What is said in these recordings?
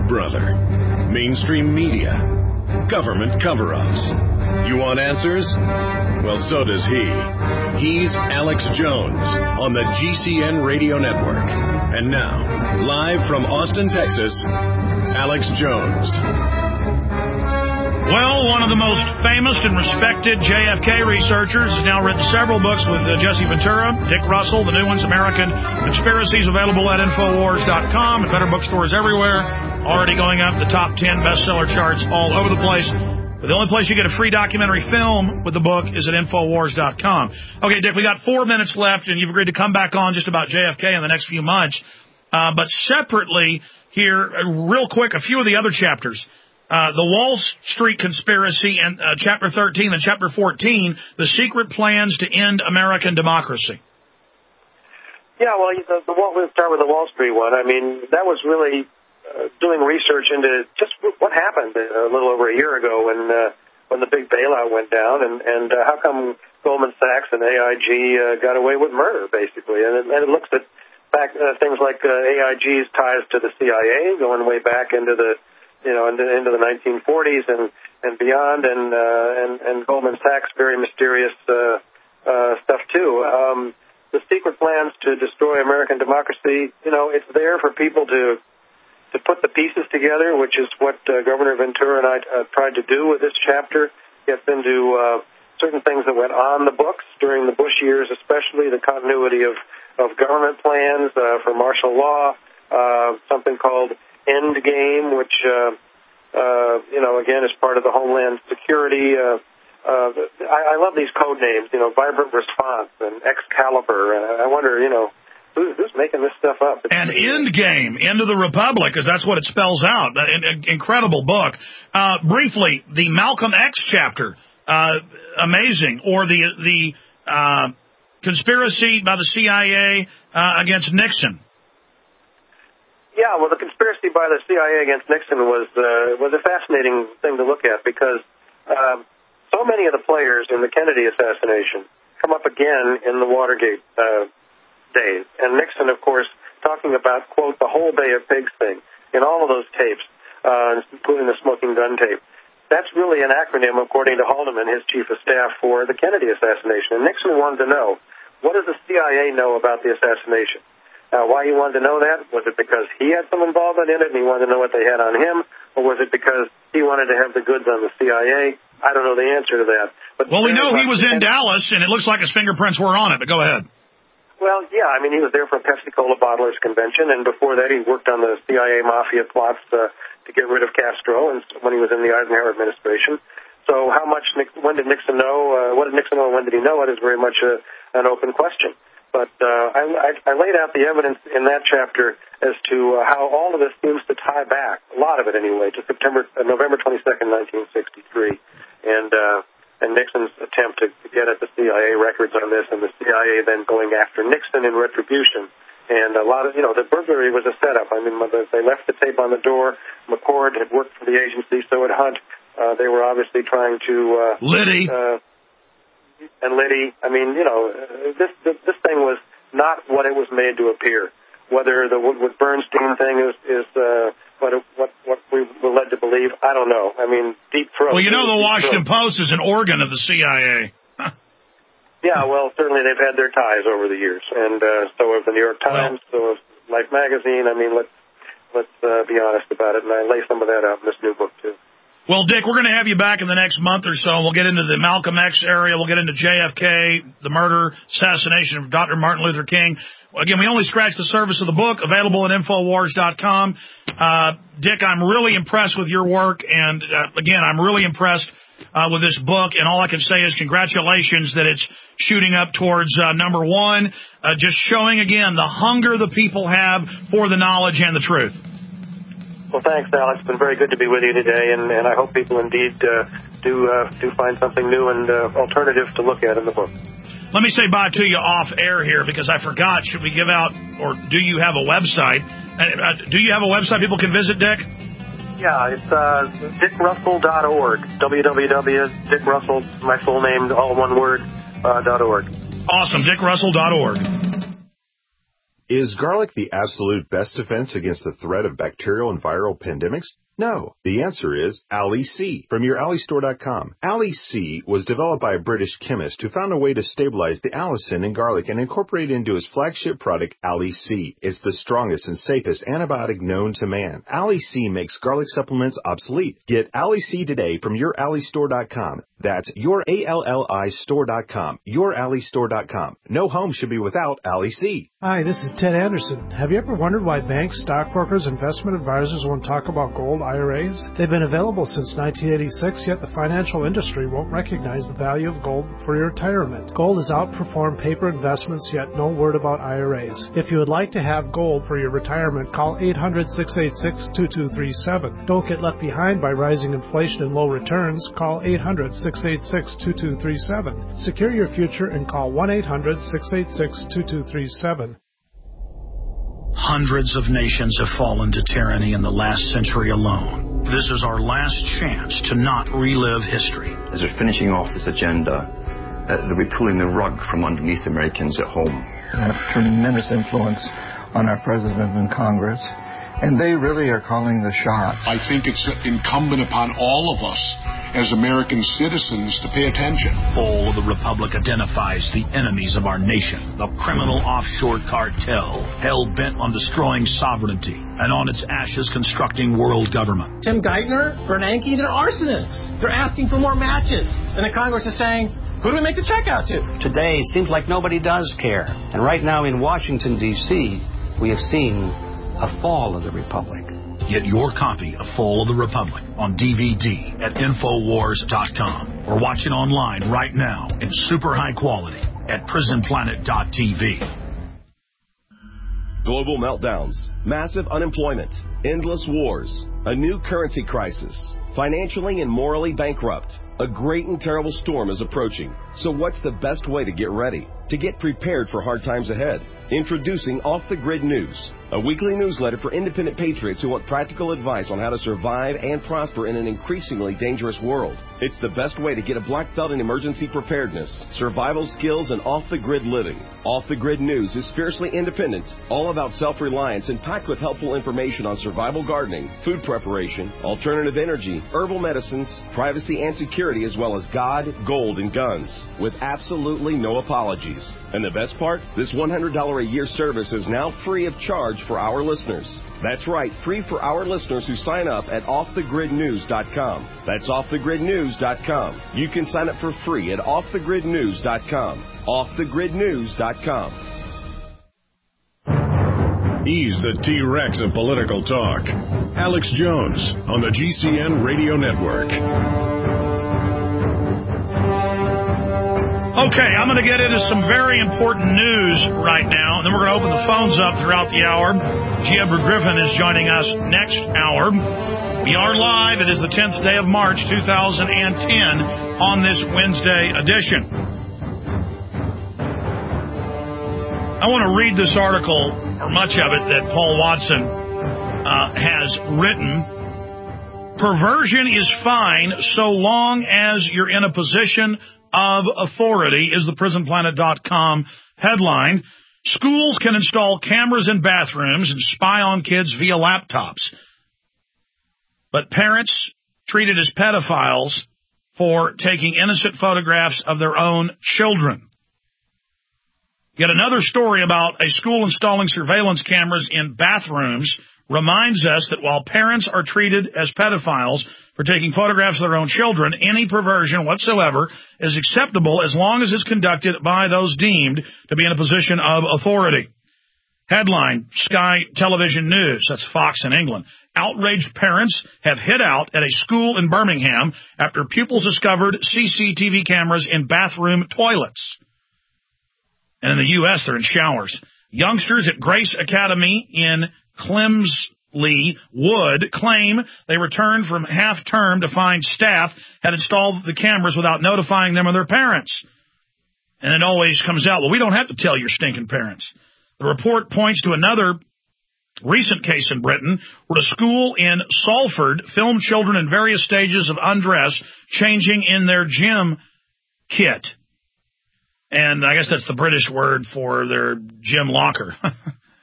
brother. Mainstream media. Government cover-ups. You want answers? Well, so does he. He's Alex Jones on the GCN Radio Network. And now, live from Austin, Texas, Alex Jones. Well, one of the most famous and respected JFK researchers has now written several books with Jesse Ventura, Dick Russell, the new ones, American Conspiracies, available at Infowars.com and better bookstores everywhere. Already going up the top 10 bestseller charts all over the place. But the only place you get a free documentary film with the book is at Infowars.com. Okay, Dick, we got 4 minutes left, and you've agreed to come back on just about JFK in the next few months. But separately here, real quick, a few of the other chapters. The Wall Street Conspiracy and Chapter 13 and Chapter 14, the secret plans to end American democracy. Yeah, well, we'll start with the Wall Street one. I mean, that was really doing research into just what happened a little over a year ago when the big bailout went down, and how come Goldman Sachs and AIG got away with murder, basically. And it looks at things like AIG's ties to the CIA, going way back into the into the 1940s and beyond, and Goldman Sachs, very mysterious stuff too. The secret plans to destroy American democracy, it's there for people to put the pieces together, which is what Governor Ventura and I tried to do with this chapter. Get into certain things that went on the books during the Bush years, especially the continuity of government plans for martial law, something called Endgame, which, again, is part of the Homeland Security. I love these code names, Vibrant Response and Excalibur. I wonder, who's making this stuff up? And Endgame, End of the Republic, because that's what it spells out. Incredible book. Briefly, the Malcolm X chapter, amazing. Or the conspiracy by the CIA against Nixon. Yeah, well, the conspiracy by the CIA against Nixon was a fascinating thing to look at because so many of the players in the Kennedy assassination come up again in the Watergate days. And Nixon, of course, talking about, quote, the whole Bay of Pigs thing in all of those tapes, including the smoking gun tape. That's really an acronym, according to Haldeman, his chief of staff, for the Kennedy assassination. And Nixon wanted to know, what does the CIA know about the assassination? Why he wanted to know that? Was it because he had some involvement in it and he wanted to know what they had on him? Or was it because he wanted to have the goods on the CIA? I don't know the answer to that. But well, we know he was in Dallas, and it looks like his fingerprints were on it, but go ahead. Well, yeah, I mean, he was there for a Pepsi-Cola bottlers convention, and before that he worked on the CIA mafia plots to get rid of Castro and when he was in the Eisenhower administration. So when did Nixon know? What did Nixon know and when did he know it is very much an open question. But I laid out the evidence in that chapter as to how all of this seems to tie back, a lot of it anyway, to November 22nd, 1963, and Nixon's attempt to get at the CIA records on this, and the CIA then going after Nixon in retribution. And a lot of, the burglary was a setup. I mean, they left the tape on the door. McCord had worked for the agency, so had Hunt. They were obviously trying to... Liddy. And Liddy, I mean, this thing was not what it was made to appear. Whether the Woodward Bernstein thing is what we were led to believe, I don't know. I mean, Deep Throat. Well, the Washington Post is an organ of the CIA. Yeah, well, certainly they've had their ties over the years, and so have the New York Times, so has Life magazine. I mean, let's be honest about it, and I lay some of that out in this new book too. Well, Dick, we're going to have you back in the next month or so. We'll get into the Malcolm X area. We'll get into JFK, the murder, assassination of Dr. Martin Luther King. Again, we only scratched the surface of the book, available at Infowars.com. Dick, I'm really impressed with your work, and again, I'm really impressed with this book, and all I can say is congratulations that it's shooting up towards number one, just showing, again, the hunger the people have for the knowledge and the truth. Well, thanks, Alex. It's been very good to be with you today, and I hope people indeed do find something new and alternative to look at in the book. Let me say bye to you off air here because I forgot. Should we give out, or do you have a website? Do you have a website people can visit, Dick? Yeah, it's dickrussell.org. www.dickrussell, my full name, all one word, .org. Awesome, dickrussell.org. Is garlic the absolute best defense against the threat of bacterial and viral pandemics? No. The answer is Ali C from YourAliStore.com. Ali C was developed by a British chemist who found a way to stabilize the allicin in garlic and incorporate it into his flagship product, Ali C. It's the strongest and safest antibiotic known to man. Ali C makes garlic supplements obsolete. Get Ali C today from YourAliStore.com. That's YourAliStore.com. YourAliStore.com. No home should be without Ali C. Hi, this is Ted Anderson. Have you ever wondered why banks, stockbrokers, investment advisors won't talk about gold IRAs? They've been available since 1986, yet the financial industry won't recognize the value of gold for your retirement. Gold has outperformed paper investments, yet no word about IRAs. If you would like to have gold for your retirement, call 800-686-2237. Don't get left behind by rising inflation and low returns. Call 800-686-2237. Secure your future and call 1-800-686-2237. Hundreds of nations have fallen to tyranny in the last century alone. This is our last chance to not relive history. As we're finishing off this agenda, they'll be pulling the rug from underneath Americans at home. They have tremendous influence on our president and Congress, and they really are calling the shots. I think it's incumbent upon all of us as American citizens to pay attention. Fall of the Republic identifies the enemies of our nation, the criminal offshore cartel, hell-bent on destroying sovereignty, and on its ashes constructing world government. Tim Geithner, Bernanke, they're arsonists. They're asking for more matches. And the Congress is saying, who do we make the check out to? Today seems like nobody does care. And right now in Washington, D.C., we have seen a fall of the Republic. Get your copy of Fall of the Republic on DVD at Infowars.com or watch it online right now in super high quality at PrisonPlanet.tv. Global meltdowns, massive unemployment, endless wars, a new currency crisis, financially and morally bankrupt. A great and terrible storm is approaching. So what's the best way to get ready? To get prepared for hard times ahead? Introducing Off the Grid News, a weekly newsletter for independent patriots who want practical advice on how to survive and prosper in an increasingly dangerous world. It's the best way to get a black belt in emergency preparedness, survival skills, and off-the-grid living. Off the Grid News is fiercely independent, all about self-reliance, and packed with helpful information on survival gardening, food preparation, alternative energy, herbal medicines, privacy and security, as well as God, gold, and guns, with absolutely no apologies. And the best part? This $100 a year service is now free of charge for our listeners. That's right, free for our listeners who sign up at OffTheGridNews.com. That's OffTheGridNews.com. You can sign up for free at OffTheGridNews.com. OffTheGridNews.com. He's the T-Rex of political talk. Alex Jones on the GCN Radio Network. Okay, I'm going to get into some very important news right now, and then we're going to open the phones up throughout the hour. G. Edward Griffin is joining us next hour. We are live. It is the 10th day of March, 2010, on this Wednesday edition. I want to read this article, or much of it, that Paul Watson has written. Perversion is fine so long as you're in a position of authority, is the PrisonPlanet.com headline. Schools can install cameras in bathrooms and spy on kids via laptops. But parents treated as pedophiles for taking innocent photographs of their own children. Yet another story about a school installing surveillance cameras in bathrooms reminds us that while parents are treated as pedophiles for taking photographs of their own children, any perversion whatsoever is acceptable as long as it's conducted by those deemed to be in a position of authority. Headline, Sky Television News, that's Fox in England. Outraged parents have hid out at a school in Birmingham after pupils discovered CCTV cameras in bathroom toilets. And in the U.S., they're in showers. Youngsters at Grace Academy in Clemsley Wood claim they returned from half-term to find staff had installed the cameras without notifying them of their parents. And it always comes out, well, we don't have to tell your stinking parents. The report points to another recent case in Britain where a school in Salford filmed children in various stages of undress changing in their gym kit. And I guess that's the British word for their gym locker.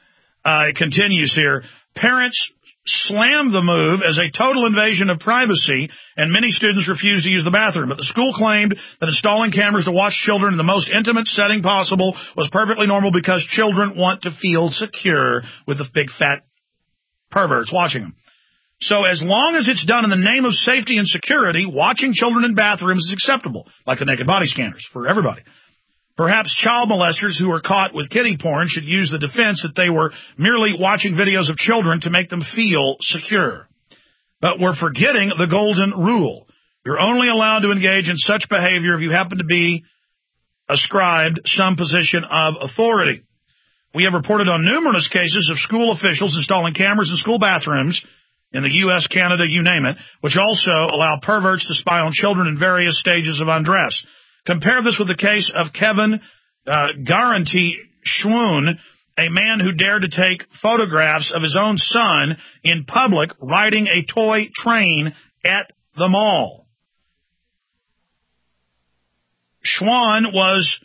It continues here. Parents slammed the move as a total invasion of privacy, and many students refused to use the bathroom. But the school claimed that installing cameras to watch children in the most intimate setting possible was perfectly normal because children want to feel secure with the big fat perverts watching them. So as long as it's done in the name of safety and security, watching children in bathrooms is acceptable, like the naked body scanners for everybody. Perhaps child molesters who are caught with kiddie porn should use the defense that they were merely watching videos of children to make them feel secure. But we're forgetting the golden rule. You're only allowed to engage in such behavior if you happen to be ascribed some position of authority. We have reported on numerous cases of school officials installing cameras in school bathrooms in the U.S., Canada, you name it, which also allow perverts to spy on children in various stages of undress. Compare this with the case of Kevin Garanti Schwoon, a man who dared to take photographs of his own son in public riding a toy train at the mall. Schwann was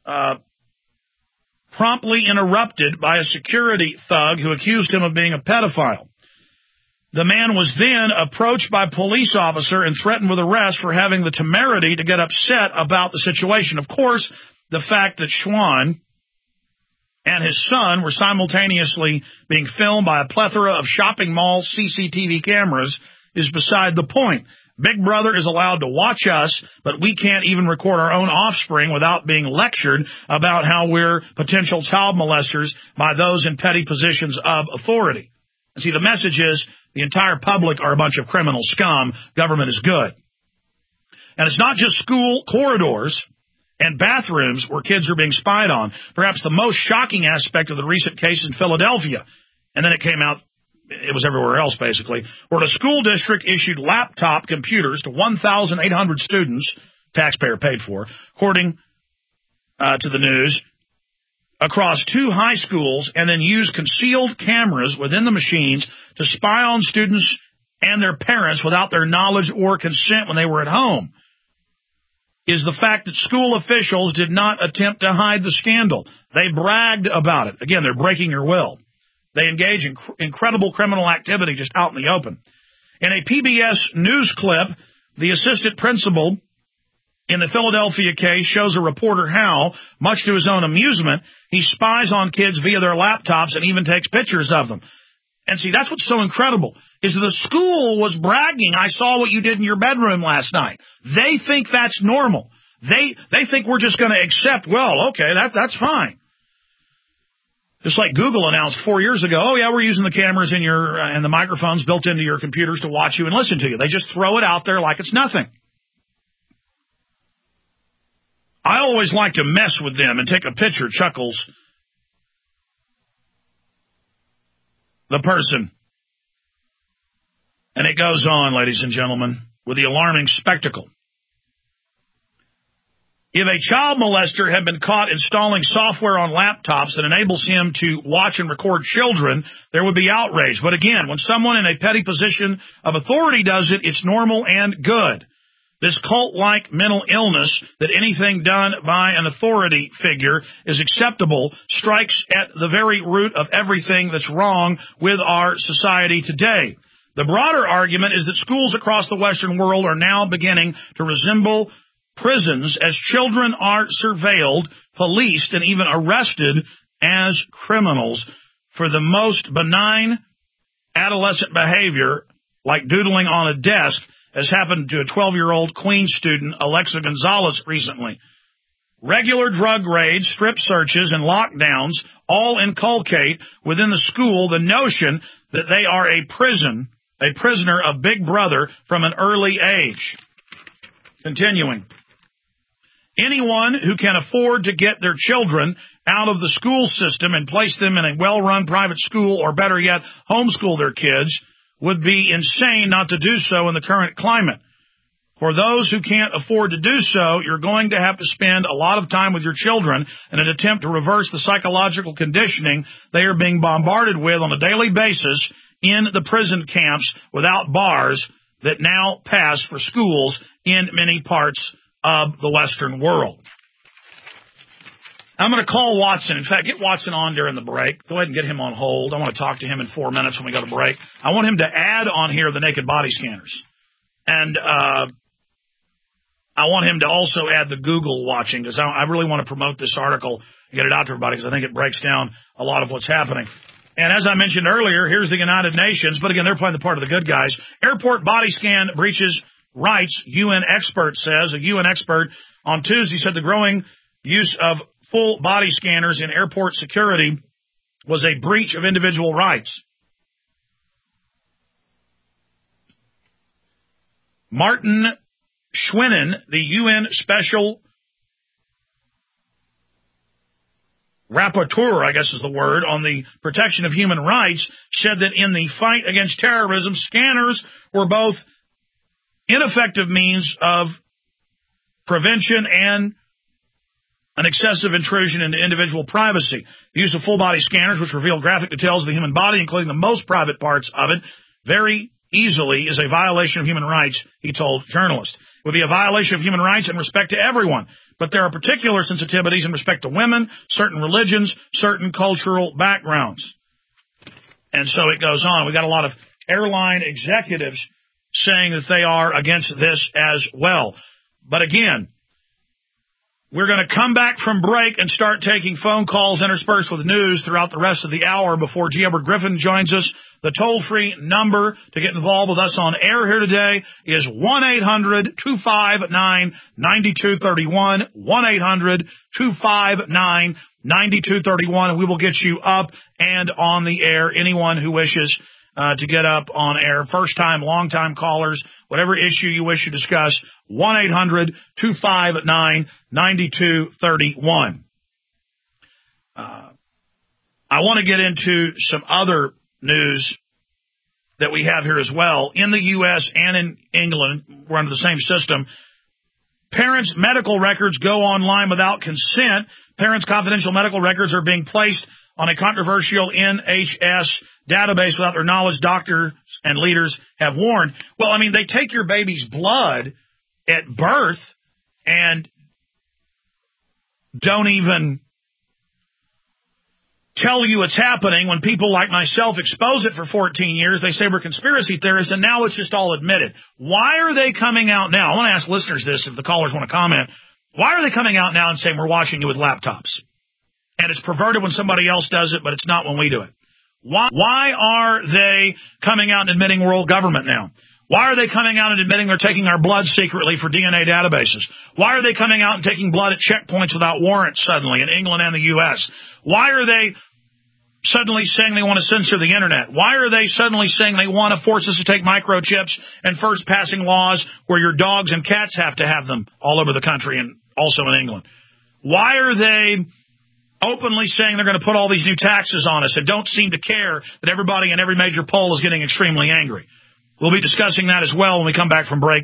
promptly interrupted by a security thug who accused him of being a pedophile. The man was then approached by a police officer and threatened with arrest for having the temerity to get upset about the situation. Of course, the fact that Schwann and his son were simultaneously being filmed by a plethora of shopping mall CCTV cameras is beside the point. Big Brother is allowed to watch us, but we can't even record our own offspring without being lectured about how we're potential child molesters by those in petty positions of authority. And see, the message is the entire public are a bunch of criminal scum. Government is good. And it's not just school corridors and bathrooms where kids are being spied on. Perhaps the most shocking aspect of the recent case in Philadelphia, and then it came out, it was everywhere else basically, where the school district issued laptop computers to 1,800 students, taxpayer paid for, according to the news, across 2 high schools, and then used concealed cameras within the machines to spy on students and their parents without their knowledge or consent when they were at home. Is the fact that school officials did not attempt to hide the scandal. They bragged about it. Again, they're breaking your will. They engage in incredible criminal activity just out in the open. In a PBS news clip, the assistant principal in the Philadelphia case shows a reporter how, much to his own amusement, he spies on kids via their laptops and even takes pictures of them. And see, that's what's so incredible, is the school was bragging, I saw what you did in your bedroom last night. They think that's normal. They think we're just going to accept, well, okay, that's fine. Just like Google announced 4 years ago, oh yeah, we're using the cameras in your and the microphones built into your computers to watch you and listen to you. They just throw it out there like it's nothing. I always like to mess with them and take a picture, chuckles the person. And it goes on, ladies and gentlemen, with the alarming spectacle. If a child molester had been caught installing software on laptops that enables him to watch and record children, there would be outrage. But again, when someone in a petty position of authority does it, it's normal and good. This cult-like mental illness that anything done by an authority figure is acceptable strikes at the very root of everything that's wrong with our society today. The broader argument is that schools across the Western world are now beginning to resemble prisons as children are surveilled, policed, and even arrested as criminals for the most benign adolescent behavior, like doodling on a desk, as happened to a 12-year-old Queens student, Alexa Gonzalez, recently. Regular drug raids, strip searches, and lockdowns all inculcate within the school the notion that they are a prisoner of Big Brother from an early age. Continuing. Anyone who can afford to get their children out of the school system and place them in a well-run private school, or better yet, homeschool their kids, would be insane not to do so in the current climate. For those who can't afford to do so, you're going to have to spend a lot of time with your children in an attempt to reverse the psychological conditioning they are being bombarded with on a daily basis in the prison camps without bars that now pass for schools in many parts of the Western world. I'm going to call Watson. In fact, get Watson on during the break. Go ahead and get him on hold. I want to talk to him in 4 minutes when we go to break. I want him to add on here the naked body scanners. And I want him to also add the Google watching, because I really want to promote this article and get it out to everybody, because I think it breaks down a lot of what's happening. And as I mentioned earlier, here's the United Nations. But again, they're playing the part of the good guys. Airport body scan breaches rights, UN expert says. A UN expert on Tuesday said the growing use of full body scanners in airport security was a breach of individual rights. Martin Schwinen, the UN Special Rapporteur, I guess is the word, on the protection of human rights, said that in the fight against terrorism, scanners were both ineffective means of prevention and an excessive intrusion into individual privacy. The use of full-body scanners, which reveal graphic details of the human body, including the most private parts of it, very easily is a violation of human rights, he told journalists. It would be a violation of human rights in respect to everyone, but there are particular sensitivities in respect to women, certain religions, certain cultural backgrounds. And so it goes on. We got a lot of airline executives saying that they are against this as well. But again, we're going to come back from break and start taking phone calls interspersed with news throughout the rest of the hour before G. Edward Griffin joins us. The toll-free number to get involved with us on air here today is 1-800-259-9231, 1-800-259-9231, and we will get you up and on the air. Anyone who wishes to get up on air, first-time, long-time callers, whatever issue you wish to discuss, 1-800-259-9231. I want to get into some other news that we have here as well. In the U.S. and in England, we're under the same system. Parents' medical records go online without consent. Parents' confidential medical records are being placed on a controversial NHS database without their knowledge, doctors and leaders have warned. Well, I mean, they take your baby's blood at birth and don't even tell you it's happening. When people like myself expose it for 14 years, they say we're conspiracy theorists, and now it's just all admitted. Why are they coming out now? I want to ask listeners this, if the callers want to comment. Why are they coming out now and saying we're watching you with laptops? And it's perverted when somebody else does it, but it's not when we do it. Why are they coming out and admitting world government now? Why are they coming out and admitting they're taking our blood secretly for DNA databases? Why are they coming out and taking blood at checkpoints without warrants suddenly in England and the U.S.? Why are they suddenly saying they want to censor the Internet? Why are they suddenly saying they want to force us to take microchips and first passing laws where your dogs and cats have to have them all over the country and also in England? Why are they openly saying they're going to put all these new taxes on us and don't seem to care that everybody in every major poll is getting extremely angry? We'll be discussing that as well when we come back from break,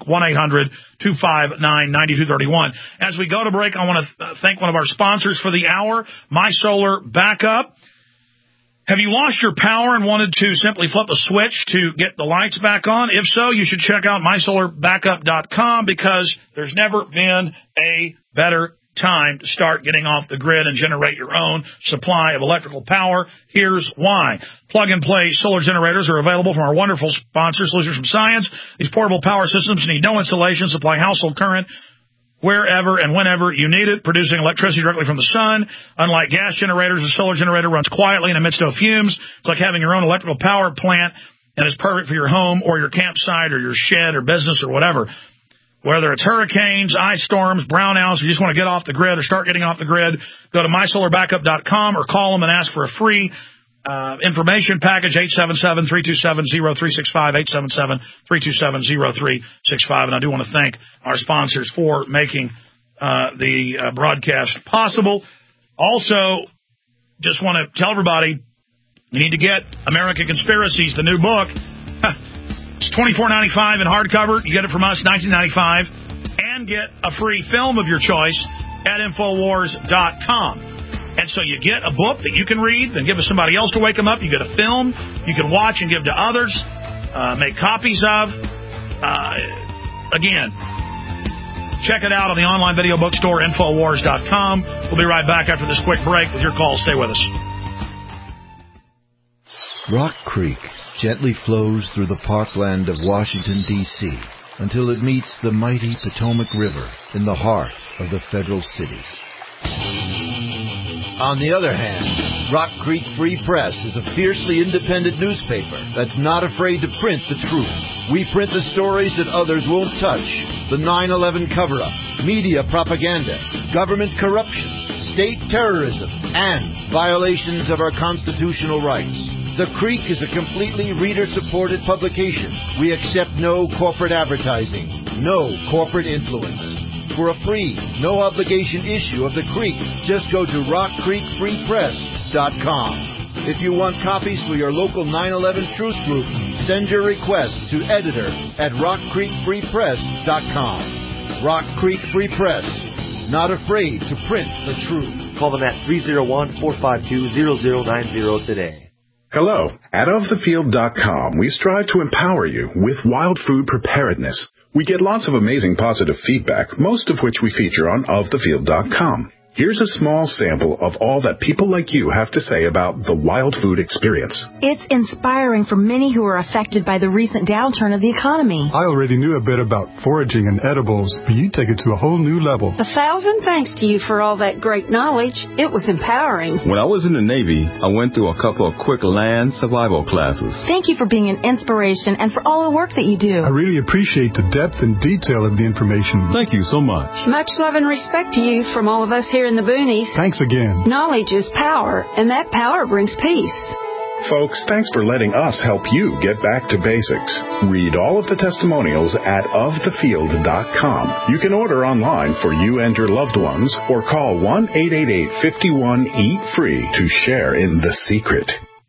1-800-259-9231. As we go to break, I want to thank one of our sponsors for the hour, My Solar Backup. Have you lost your power and wanted to simply flip a switch to get the lights back on? If so, you should check out MySolarBackup.com, because there's never been a better time to start getting off the grid and generate your own supply of electrical power. Here's why. Plug-and-play solar generators are available from our wonderful sponsor, Solutions from Science. These portable power systems need no installation, supply household current wherever and whenever you need it, producing electricity directly from the sun. Unlike gas generators, a solar generator runs quietly and emits no fumes. It's like having your own electrical power plant, and it's perfect for your home or your campsite or your shed or business or whatever. Whether it's hurricanes, ice storms, brownouts, or you just want to get off the grid or start getting off the grid, go to MySolarBackup.com or call them and ask for a free information package, 877-327-0365, 877-327-0365. And I do want to thank our sponsors for making the broadcast possible. Also, just want to tell everybody, you need to get American Conspiracies, the new book. It's $24.95 in hardcover. You get it from us, $19.95. And get a free film of your choice at Infowars.com. And so you get a book that you can read, then give to somebody else to wake them up. You get a film you can watch and give to others, make copies of. Again, Check it out on the online video bookstore, Infowars.com. We'll be right back after this quick break with your call. Stay with us. Rock Creek gently flows through the parkland of Washington, D.C., until it meets the mighty Potomac River in the heart of the federal city. On the other hand, Rock Creek Free Press is a fiercely independent newspaper that's not afraid to print the truth. We print the stories that others won't touch. The 9/11 cover-up, media propaganda, government corruption, state terrorism, and violations of our constitutional rights. The Creek is a completely reader-supported publication. We accept no corporate advertising, no corporate influence. For a free, no-obligation issue of The Creek, just go to rockcreekfreepress.com. If you want copies for your local 9/11 Truth Group, send your request to editor@rockcreekfreepress.com. Rock Creek Free Press, not afraid to print the truth. Call them at 301-452-0090 today. Hello. At OfTheField.com, we strive to empower you with wild food preparedness. We get lots of amazing positive feedback, most of which we feature on OfTheField.com. Here's a small sample of all that people like you have to say about the wild food experience. It's inspiring for many who are affected by the recent downturn of the economy. I already knew a bit about foraging and edibles, but you take it to a whole new level. 1,000 thanks to you for all that great knowledge. It was empowering. When I was in the Navy, I went through a couple of quick land survival classes. Thank you for being an inspiration and for all the work that you do. I really appreciate the depth and detail of the information. Thank you so much. Much love and respect to you from all of us here in the boonies. Thanks again. Knowledge is power, and that power brings peace. Folks, thanks for letting us help you get back to basics. Read all of the testimonials at ofthefield.com. You can order online for you and your loved ones or call 1-888-51-EAT-FREE to share in the secret.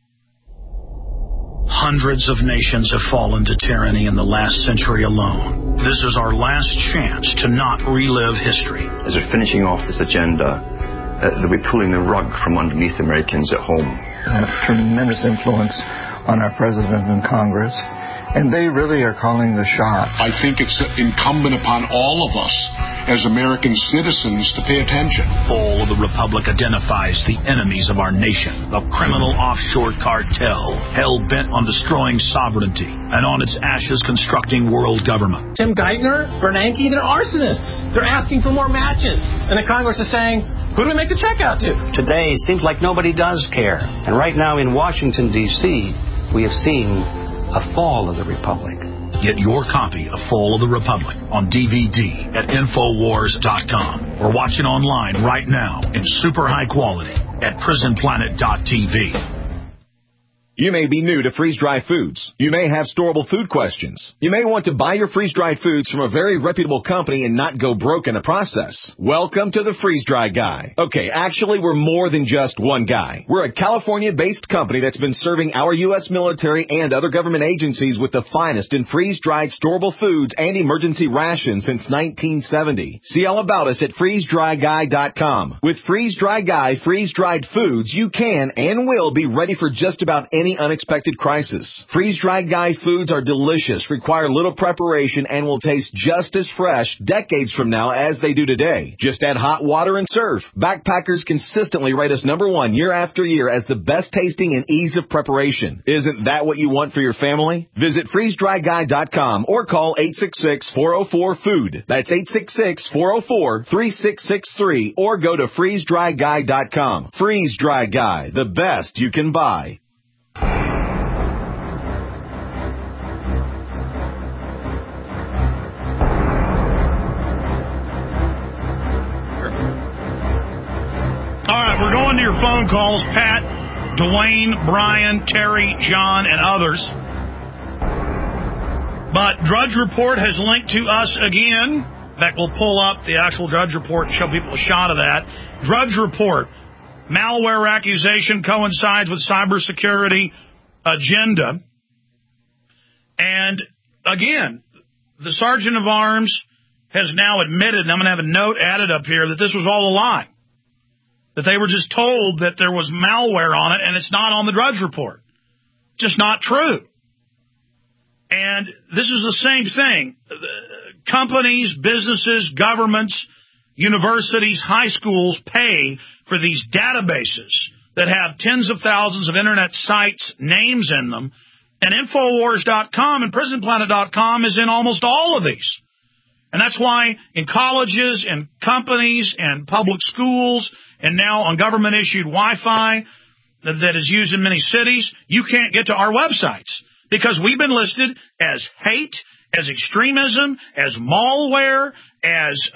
Hundreds of nations have fallen to tyranny in the last century alone. This is our last chance to not relive history. As we're finishing off this agenda, that we're pulling the rug from underneath Americans at home. Have tremendous influence on our president and Congress, and they really are calling the shots. I think it's incumbent upon all of us as American citizens to pay attention. Fall of the Republic identifies the enemies of our nation, the criminal offshore cartel, hell-bent on destroying sovereignty, and on its ashes constructing world government. Tim Geithner, Bernanke, they're arsonists. They're asking for more matches. And the Congress is saying, who do we make the check out to? Today, it seems like nobody does care. And right now in Washington, D.C., we have seen a fall of the Republic. Get your copy of Fall of the Republic on DVD at Infowars.com or watch it online right now in super high quality at PrisonPlanet.tv. You may be new to freeze-dried foods. You may have storable food questions. You may want to buy your freeze-dried foods from a very reputable company and not go broke in the process. Welcome to the Freeze-Dry Guy. Okay, actually, we're more than just one guy. We're a California-based company that's been serving our U.S. military and other government agencies with the finest in freeze-dried storable foods and emergency rations since 1970. See all about us at freezedryguy.com. With Freeze-Dry Guy freeze-dried foods, you can and will be ready for just about any unexpected crisis. Freeze-Dried Guy foods are delicious, require little preparation, and will taste just as fresh decades from now as they do today. Just add hot water and serve. Backpackers consistently rate us #1 year after year as the best tasting and ease of preparation. Isn't that what you want for your family? Visit freezedryguy.com or call 866-404-FOOD. That's 866-404-3663 or go to freezedryguy.com. Freeze Dry Guy, the best you can buy. All right, we're going to your phone calls. Pat, Dwayne, Brian, Terry, John, and others. But Drudge Report has linked to us again. In fact, we'll pull up the actual Drudge Report and show people a shot of that. Drudge Report. Malware accusation coincides with cybersecurity agenda. And again, the Sergeant of Arms has now admitted, and I'm going to have a note added up here, that this was all a lie. That they were just told that there was malware on it, and it's not on the Drudge Report. Just not true. And this is the same thing. companies, businesses, governments, universities, high schools pay for these databases that have tens of thousands of internet sites, names in them, and Infowars.com and PrisonPlanet.com is in almost all of these. And that's why in colleges and companies and public schools and now on government-issued Wi-Fi that is used in many cities, you can't get to our websites because we've been listed as hate, as extremism, as malware, as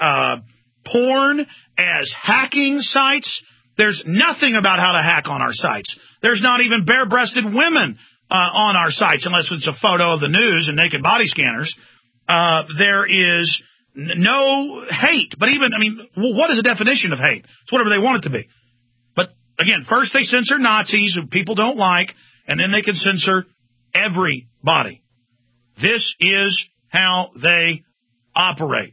porn, as hacking sites. There's nothing about how to hack on our sites. There's not even bare-breasted women on our sites unless it's a photo of the news and naked body scanners. There is no hate. But even, what is the definition of hate? It's whatever they want it to be. But, again, first they censor Nazis who people don't like, and then they can censor everybody. This is how they operate.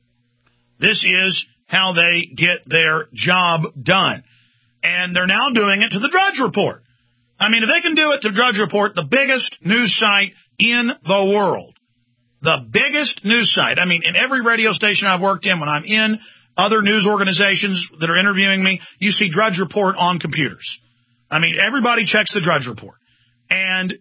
This is how they get their job done. And they're now doing it to the Drudge Report. If they can do it to Drudge Report, the biggest news site in the world, the biggest news site. In every radio station I've worked in, when I'm in other news organizations that are interviewing me, you see Drudge Report on computers. Everybody checks the Drudge Report. And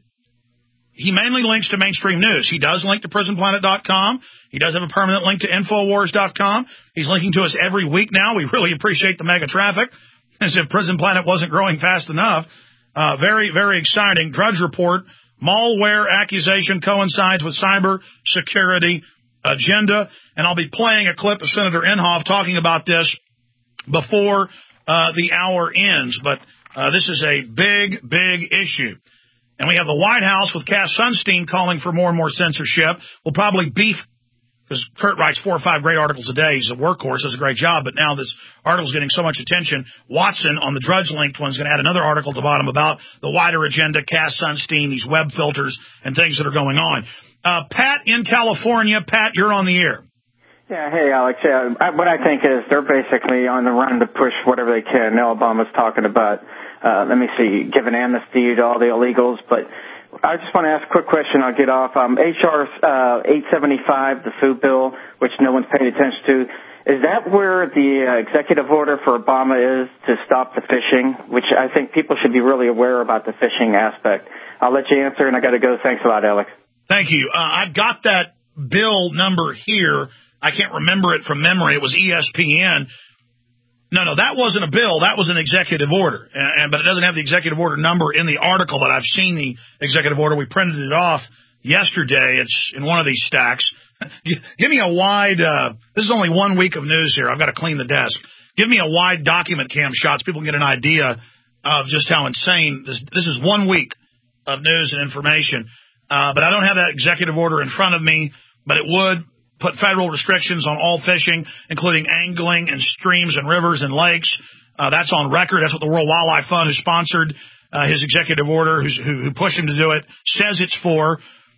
he mainly links to mainstream news. He does link to PrisonPlanet.com. He does have a permanent link to Infowars.com. He's linking to us every week now. We really appreciate the mega traffic, as if Prison Planet wasn't growing fast enough. Very, very exciting. Drudge Report, malware accusation coincides with cyber security agenda. And I'll be playing a clip of Senator Inhofe talking about this before the hour ends. But this is a big, big issue. And we have the White House with Cass Sunstein calling for more and more censorship. We'll probably beef, because Kurt writes 4 or 5 great articles a day. He's a workhorse, does a great job. But now this article's getting so much attention. Watson on the Drudge linked one is going to add another article at the bottom about the wider agenda, Cass Sunstein, these web filters and things that are going on. Pat in California. Pat, you're on the air. Yeah, hey, Alex. What I think is they're basically on the run to push whatever they can. Now Obama's talking about, giving amnesty to all the illegals. But I just want to ask a quick question. I'll get off. H.R. 875, the food bill, which no one's paid attention to, is that where the executive order for Obama is to stop the fishing, which I think people should be really aware about the fishing aspect? I'll let you answer, and I got to go. Thanks a lot, Alex. Thank you. I've got that bill number here. I can't remember it from memory. It was ESPN. No, that wasn't a bill. That was an executive order. But it doesn't have the executive order number in the article, but I've seen the executive order. We printed it off yesterday. It's in one of these stacks. Give me a wide, this is only 1 week of news here. I've got to clean the desk. Give me a wide document cam shot so people can get an idea of just how insane this is. 1 week of news and information. But I don't have that executive order in front of me, but it would put federal restrictions on all fishing, including angling and streams and rivers and lakes. That's on record. That's what the World Wildlife Fund, who sponsored his executive order, who pushed him to do it, says it's for.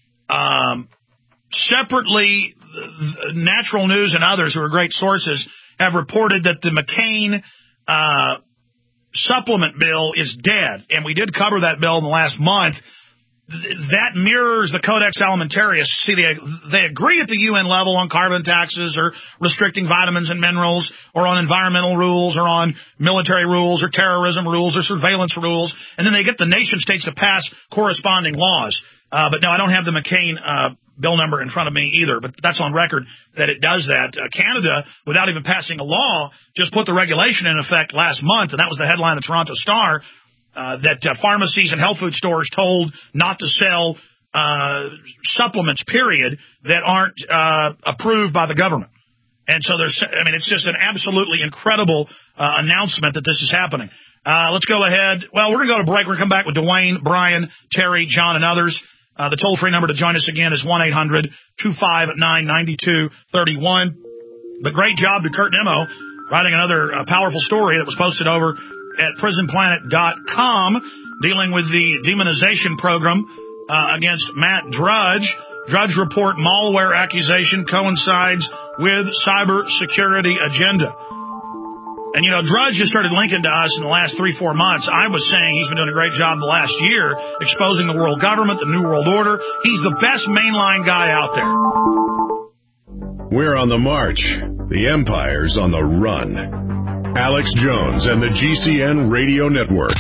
Separately, Natural News and others, who are great sources, have reported that the McCain supplement bill is dead. And we did cover that bill in the last month. That mirrors the Codex Alimentarius. See, they agree at the UN level on carbon taxes or restricting vitamins and minerals or on environmental rules or on military rules or terrorism rules or surveillance rules, and then they get the nation states to pass corresponding laws. But no, I don't have the McCain bill number in front of me either, but that's on record that it does that. Canada, without even passing a law, just put the regulation in effect last month, and that was the headline of the Toronto Star. That pharmacies and health food stores told not to sell supplements, period, that aren't approved by the government. And so it's just an absolutely incredible announcement that this is happening. Let's go ahead. Well, we're going to go to break. We're going to come back with Dwayne, Brian, Terry, John, and others. The toll-free number to join us again is 1-800-259-9231. But great job to Kurt Nimmo writing another powerful story that was posted over at PrisonPlanet.com, dealing with the demonization program against Matt Drudge. Drudge Report malware accusation coincides with cyber security agenda. And, Drudge just started linking to us in the last 3-4 months. I was saying he's been doing a great job the last year exposing the world government, the New World Order. He's the best mainline guy out there. We're on the march. The empire's on the run. Alex Jones and the GCN Radio Network.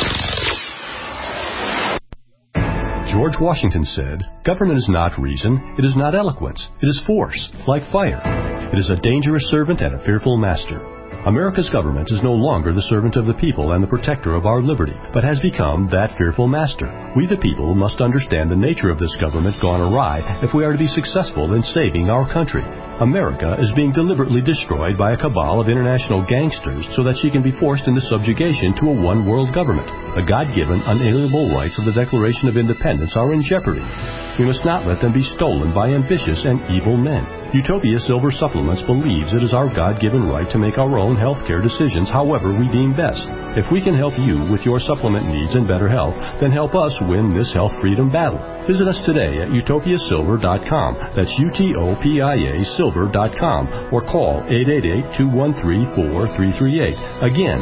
George Washington said, "Government is not reason, it is not eloquence, it is force, like fire. It is a dangerous servant and a fearful master." America's government is no longer the servant of the people and the protector of our liberty, but has become that fearful master. We the people must understand the nature of this government gone awry if we are to be successful in saving our country. America is being deliberately destroyed by a cabal of international gangsters so that she can be forced into subjugation to a one-world government. The God-given, unalienable rights of the Declaration of Independence are in jeopardy. We must not let them be stolen by ambitious and evil men. Utopia Silver Supplements believes it is our God-given right to make our own health care decisions however we deem best. If we can help you with your supplement needs and better health, then help us win this health freedom battle. Visit us today at utopiasilver.com. That's UTOPIA Silver.com, or call 888-213-4338. Again,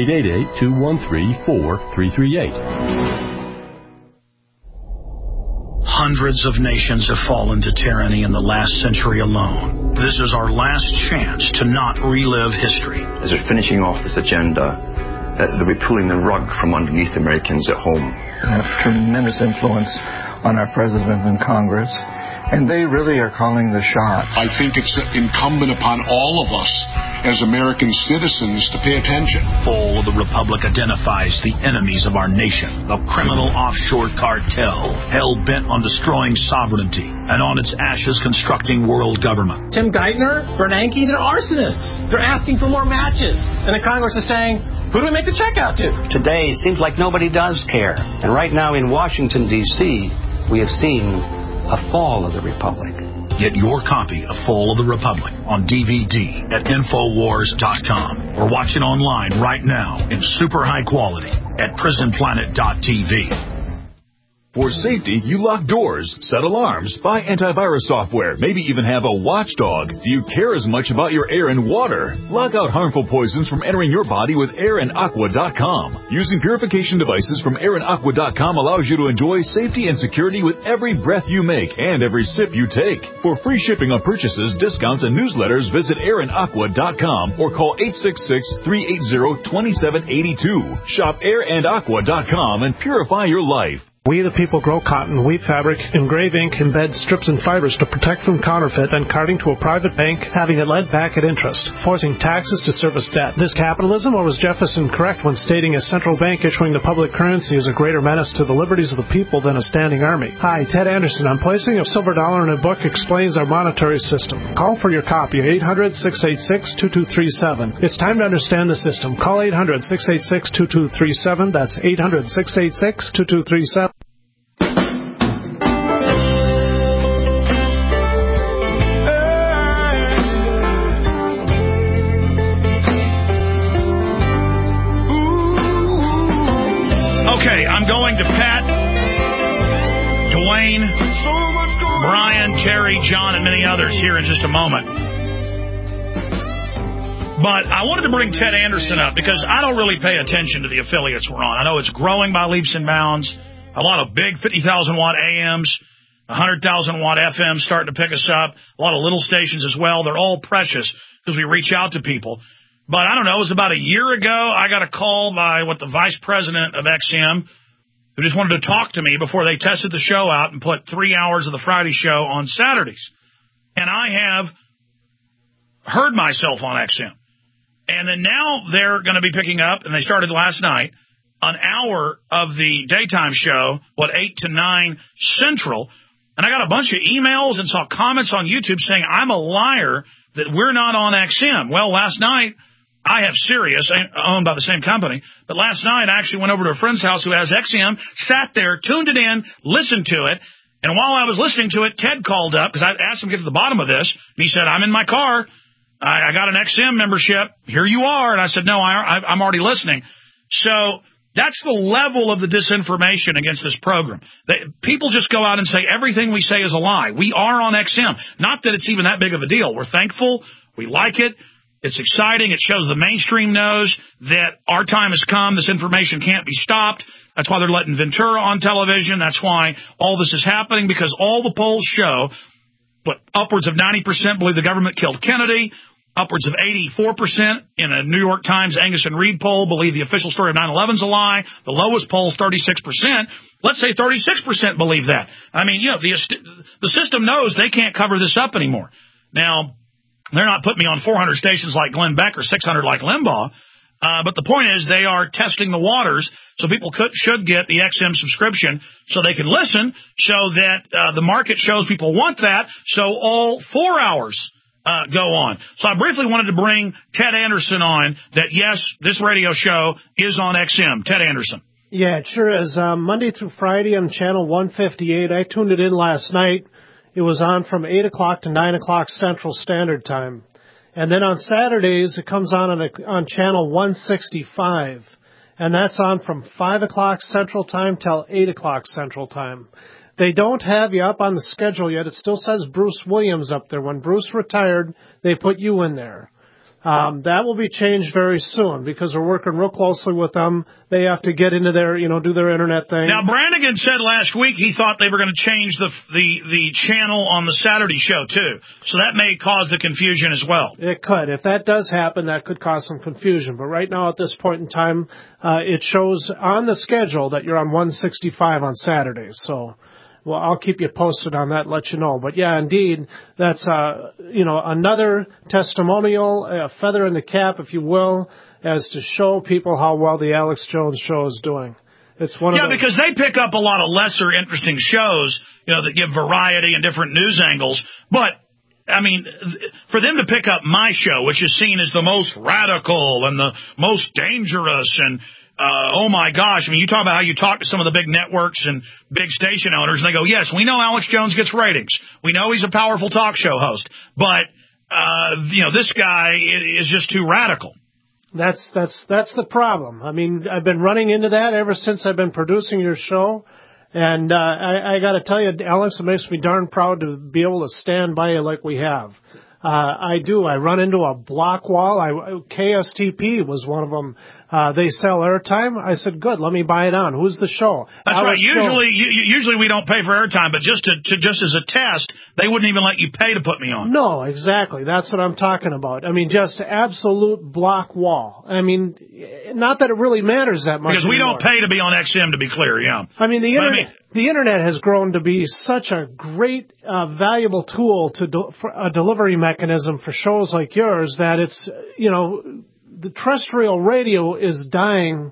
888-213-4338. Hundreds of nations have fallen to tyranny in the last century alone. This is our last chance to not relive history. As we're finishing off this agenda, they'll be pulling the rug from underneath Americans at home. They have tremendous influence on our president and Congress, and they really are calling the shots. I think it's incumbent upon all of us as American citizens to pay attention. Fall of the Republic identifies the enemies of our nation, the criminal offshore cartel, hell-bent on destroying sovereignty, and on its ashes constructing world government. Tim Geithner, Bernanke, they're arsonists. They're asking for more matches. And the Congress is saying, who do we make the check out to? Today, it seems like nobody does care. And right now in Washington, D.C., we have seen a fall of the Republic. Get your copy of Fall of the Republic on DVD at Infowars.com or watch it online right now in super high quality at PrisonPlanet.tv. For safety, you lock doors, set alarms, buy antivirus software, maybe even have a watchdog. Do you care as much about your air and water? Lock out harmful poisons from entering your body with AirandAqua.com. Using purification devices from AirandAqua.com allows you to enjoy safety and security with every breath you make and every sip you take. For free shipping on purchases, discounts, and newsletters, visit AirandAqua.com or call 866-380-2782. Shop AirandAqua.com and purify your life. We the people grow cotton, weave fabric, engrave ink, embed strips and fibers to protect from counterfeit and carting to a private bank, having it led back at interest, forcing taxes to service debt. This capitalism, or was Jefferson correct when stating a central bank issuing the public currency is a greater menace to the liberties of the people than a standing army? Hi, Ted Anderson. I'm placing a silver dollar in a book explains our monetary system. Call for your copy, 800-686-2237. It's time to understand the system. Call 800-686-2237. That's 800-686-2237. I'm going to Pat, Dwayne, Brian, Terry, John, and many others here in just a moment. But I wanted to bring Ted Anderson up because I don't really pay attention to the affiliates we're on. I know it's growing by leaps and bounds. A lot of big 50,000-watt AMs, 100,000-watt FMs starting to pick us up. A lot of little stations as well. They're all precious because we reach out to people. But I don't know, it was about a year ago, I got a call by the vice president of XM who just wanted to talk to me before they tested the show out and put 3 hours of the Friday show on Saturdays. And I have heard myself on XM. And then now they're going to be picking up, and they started last night, an hour of the daytime show, 8 to 9 Central. And I got a bunch of emails and saw comments on YouTube saying I'm a liar that we're not on XM. Well, last night, I have Sirius, owned by the same company, but last night I actually went over to a friend's house who has XM, sat there, tuned it in, listened to it, and while I was listening to it, Ted called up, because I asked him to get to the bottom of this, and he said, I'm in my car, I got an XM membership, here you are, and I said, no, I'm already listening. So that's the level of the disinformation against this program. People just go out and say everything we say is a lie. We are on XM. Not that it's even that big of a deal. We're thankful. We like it. It's exciting. It shows the mainstream knows that our time has come. This information can't be stopped. That's why they're letting Ventura on television. That's why all this is happening, because all the polls show upwards of 90% believe the government killed Kennedy. Upwards of 84% in a New York Times Angus and Reid poll believe the official story of 9/11 is a lie. The lowest poll is 36%. Let's say 36% believe that. I mean, the system knows they can't cover this up anymore. Now, they're not putting me on 400 stations like Glenn Beck or 600 like Limbaugh. But the point is they are testing the waters, so people should get the XM subscription so they can listen, so that the market shows people want that, so all 4 hours go on. So I briefly wanted to bring Ted Anderson on that, yes, this radio show is on XM. Ted Anderson. Yeah, it sure is. Monday through Friday on channel 158. I tuned it in last night. It was on from 8 o'clock to 9 o'clock Central Standard Time. And then on Saturdays, it comes on channel 165. And that's on from 5 o'clock Central Time till 8 o'clock Central Time. They don't have you up on the schedule yet. It still says Bruce Williams up there. When Bruce retired, they put you in there. That will be changed very soon because we're working real closely with them. They have to get into their, do their internet thing. Now, Brannigan said last week he thought they were going to change the channel on the Saturday show, too. So that may cause the confusion as well. It could. If that does happen, that could cause some confusion. But right now, at this point in time, it shows on the schedule that you're on 165 on Saturdays. So, well, I'll keep you posted on that and let you know. But, yeah, indeed, that's, another testimonial, a feather in the cap, if you will, as to show people how well the Alex Jones show is doing. It's one of those. Because they pick up a lot of lesser interesting shows, that give variety and different news angles. But, I mean, for them to pick up my show, which is seen as the most radical and the most dangerous and oh my gosh, I mean, you talk about how you talk to some of the big networks and big station owners, and they go, yes, we know Alex Jones gets ratings. We know he's a powerful talk show host. But, this guy is just too radical. That's the problem. I mean, I've been running into that ever since I've been producing your show. And I got to tell you, Alex, it makes me darn proud to be able to stand by you like we have. I do. I run into a block wall. KSTP was one of them. They sell airtime. I said, good, let me buy it on. Who's the show? That's Alex right. Usually we don't pay for airtime, but just as a test, they wouldn't even let you pay to put me on. No, exactly. That's what I'm talking about. I mean, just absolute block wall. I mean, not that it really matters that much. Because we don't pay to be on XM, to be clear, yeah. I mean, the internet has grown to be such a great, valuable tool for a delivery mechanism for shows like yours that it's, the terrestrial radio is dying.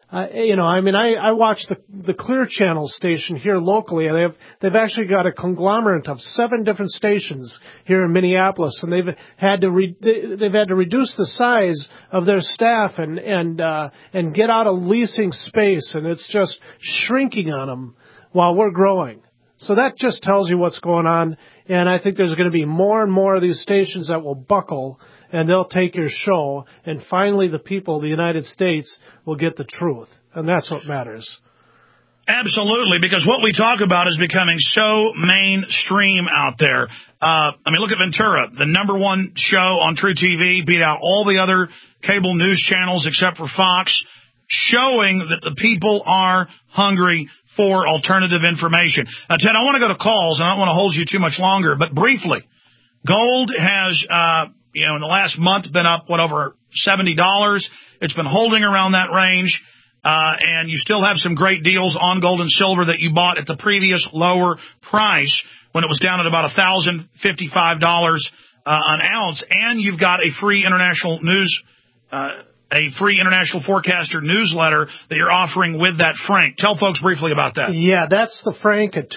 I watch the Clear Channel station here locally. They've actually got a conglomerate of 7 different stations here in Minneapolis, and they've had to reduce the size of their staff and get out of leasing space, and it's just shrinking on them while we're growing. So that just tells you what's going on, and I think there's going to be more and more of these stations that will buckle, and they'll take your show, and finally the people of the United States will get the truth, and that's what matters. Absolutely, because what we talk about is becoming so mainstream out there. Look at Ventura, the number one show on True TV, beat out all the other cable news channels except for Fox, showing that the people are hungry for alternative information. Ted, I want to go to calls, and I don't want to hold you too much longer, but briefly, gold has, in the last month been up, over $70. It's been holding around that range, and you still have some great deals on gold and silver that you bought at the previous lower price when it was down at about $1,055 an ounce, and you've got a free international forecaster newsletter that you're offering with that franc. Tell folks briefly about that. Yeah, that's the franc at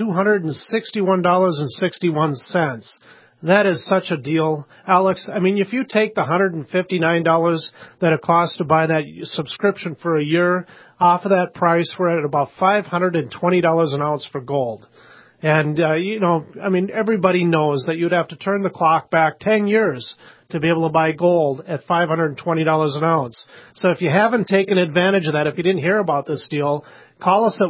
$261.61. That is such a deal, Alex. I mean, if you take the $159 that it costs to buy that subscription for a year off of that price, we're at about $520 an ounce for gold. And, everybody knows that you'd have to turn the clock back 10 years to be able to buy gold at $520 an ounce. So if you haven't taken advantage of that, if you didn't hear about this deal, call us at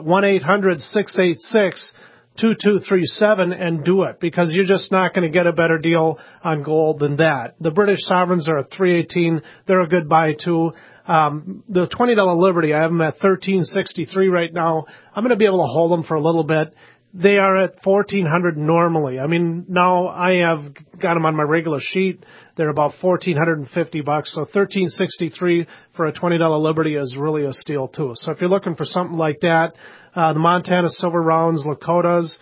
1-800-686-2237 and do it, because you're just not going to get a better deal on gold than that. The British sovereigns are at $318. They're a good buy, too. The $20 Liberty, I have them at $13.63 right now. I'm going to be able to hold them for a little bit. they are at $1,400 normally. I mean, now I have got them on my regular sheet. They're about $1,450. So $1,363 for a $20 Liberty is really a steal too. So if you're looking for something like that, the Montana Silver Rounds, Lakotas,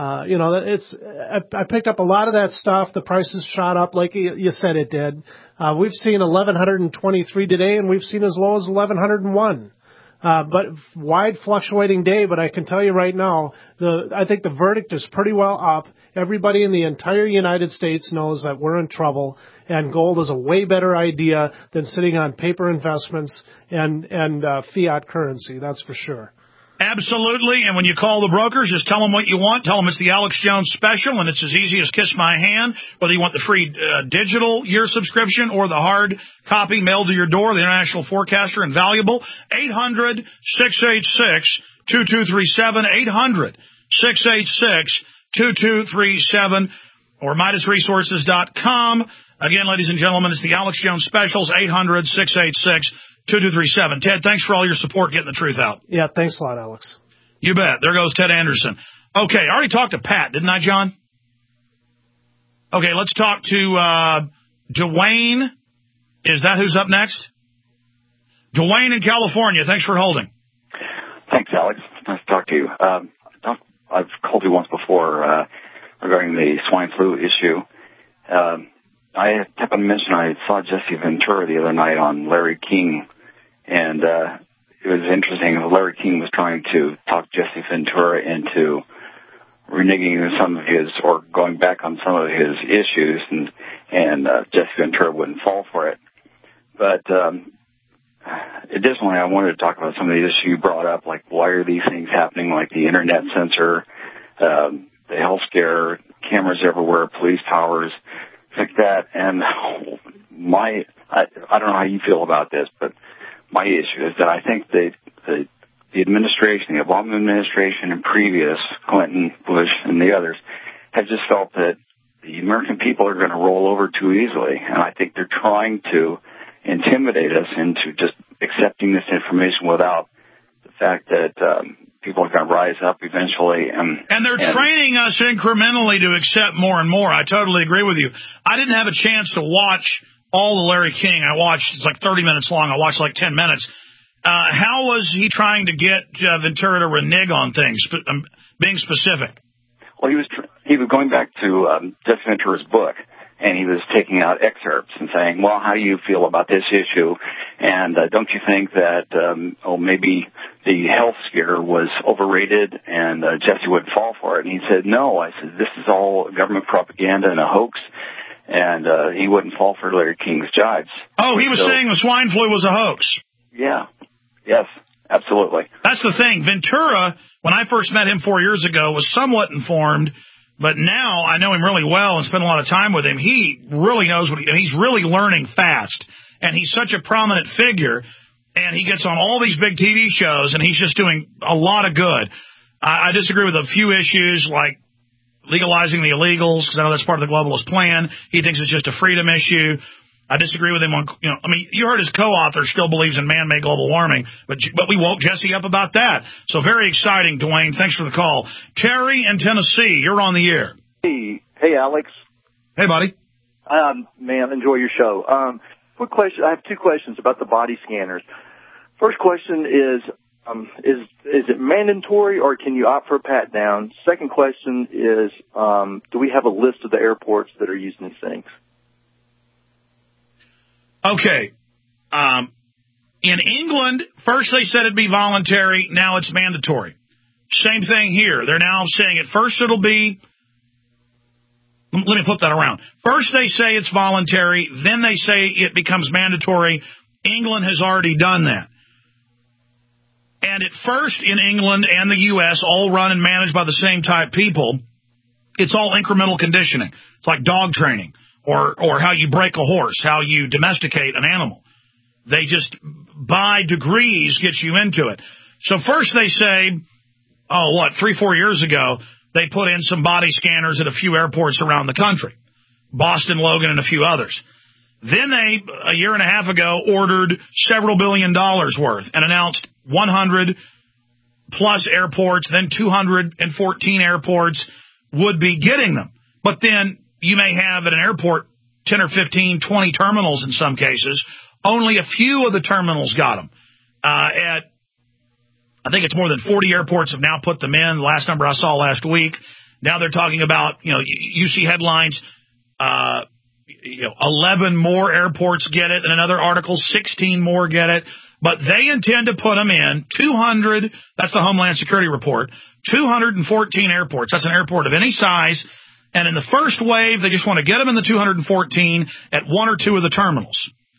I picked up a lot of that stuff. The prices shot up like you said it did. We've seen 1,123 today, and we've seen as low as 1,101. But wide fluctuating day, but I can tell you right now, I think the verdict is pretty well up. Everybody in the entire United States knows that we're in trouble, and gold is a way better idea than sitting on paper investments and fiat currency, that's for sure. Absolutely, and when you call the brokers, just tell them what you want. Tell them it's the Alex Jones special, and it's as easy as kiss my hand, whether you want the free digital year subscription or the hard copy mailed to your door, the International Forecaster, invaluable. 800-686-2237, 800-686-2237, or MidasResources.com. Again, ladies and gentlemen, it's the Alex Jones specials, 800-686-2237. Ted, thanks for all your support getting the truth out. Yeah, thanks a lot, Alex. You bet. There goes Ted Anderson. Okay, I already talked to Pat, didn't I, John? Okay, let's talk to Dwayne. Is that who's up next? Dwayne in California. Thanks for holding. Thanks, Alex. Nice to talk to you. I've called you once before regarding the swine flu issue. I happened to mention I saw Jesse Ventura the other night on Larry King, and it was interesting. Larry King was trying to talk Jesse Ventura into reneging some of his, or going back on some of his issues, and Jesse Ventura wouldn't fall for it. But additionally, I wanted to talk about some of the issues you brought up, like why are these things happening, like the internet censor, the health scare, cameras everywhere, police powers, like that. And I don't know how you feel about this, but my issue is that I think the administration, the Obama administration and previous, Clinton, Bush, and the others, have just felt that the American people are going to roll over too easily. And I think they're trying to intimidate us into just accepting this information without the fact that people are going to rise up eventually. And they're training us incrementally to accept more and more. I totally agree with you. I didn't have a chance to watch all the Larry King. It's like 30 minutes long. I watched like 10 minutes. How was he trying to get Ventura to renege on things, being specific? Well, he was going back to Jesse Ventura's book, and he was taking out excerpts and saying, well, how do you feel about this issue? And don't you think that, maybe the health scare was overrated and Jesse would fall for it? And he said, no. I said, this is all government propaganda and a hoax. And he wouldn't fall for Larry King's jibes. Oh, he was saying the swine flu was a hoax. Yeah. Yes, absolutely. That's the thing. Ventura, when I first met him 4 years ago, was somewhat informed. But now I know him really well and spend a lot of time with him. He really knows he's really learning fast. And he's such a prominent figure. And he gets on all these big TV shows, and he's just doing a lot of good. I disagree with a few issues, like legalizing the illegals, because I know that's part of the globalist plan. He thinks it's just a freedom issue. I disagree with him on, you heard his co-author still believes in man-made global warming, but we woke Jesse up about that. So very exciting, Dwayne. Thanks for the call. Terry in Tennessee, you're on the air. Hey, Alex. Hey, buddy. Man, enjoy your show. Quick question. I have two questions about the body scanners. First question is it mandatory or can you opt for a pat down? Second question is, do we have a list of the airports that are using these things? Okay. In England, first they said it'd be voluntary. Now it's mandatory. Same thing here. They're now saying at first it'll be, let me flip that around. First they say it's voluntary. Then they say it becomes mandatory. England has already done that. And at first in England and the U.S., all run and managed by the same type people, it's all incremental conditioning. It's like dog training. Or how you break a horse, how you domesticate an animal. They just, by degrees, get you into it. So first they say, 3-4 years ago, they put in some body scanners at a few airports around the country. Boston, Logan, and a few others. Then they, a year and a half ago, ordered several $1 billion worth and announced 100 plus airports, then 214 airports would be getting them. But then you may have at an airport 10 or 15, 20 terminals in some cases. Only a few of the terminals got them. I think it's more than 40 airports have now put them in. The last number I saw last week. Now they're talking about, you see headlines, 11 more airports get it. In another article, 16 more get it. But they intend to put them in 200, that's the Homeland Security report, 214 airports. That's an airport of any size. And in the first wave, they just want to get them in the 214 at one or two of the terminals.